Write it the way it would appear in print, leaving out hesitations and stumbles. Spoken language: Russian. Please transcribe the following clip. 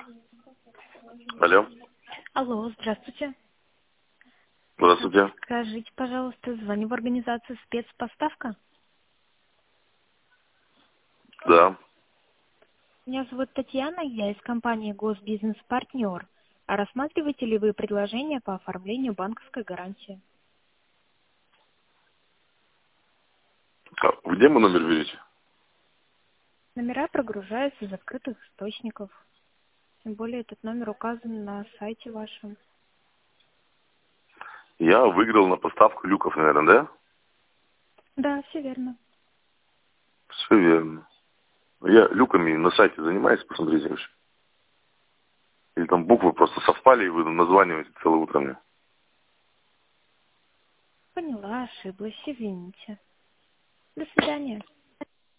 Алло. Алло, здравствуйте. Здравствуйте. Скажите, пожалуйста, звоню в организацию «Спецпоставка». Да. Меня зовут Татьяна, я из компании «Госбизнес-партнер». А рассматриваете ли вы предложение по оформлению банковской гарантии? Где мы номер берете? Номера прогружаются из открытых источников. Тем более этот номер указан на сайте вашем. Я выиграл на поставку люков, наверное, да? Да, все верно. Все верно. Я люками на сайте занимаюсь, посмотрите вообще. Или там буквы просто совпали, и вы названиваете целое утро мне. Поняла, ошиблась, извините. До свидания.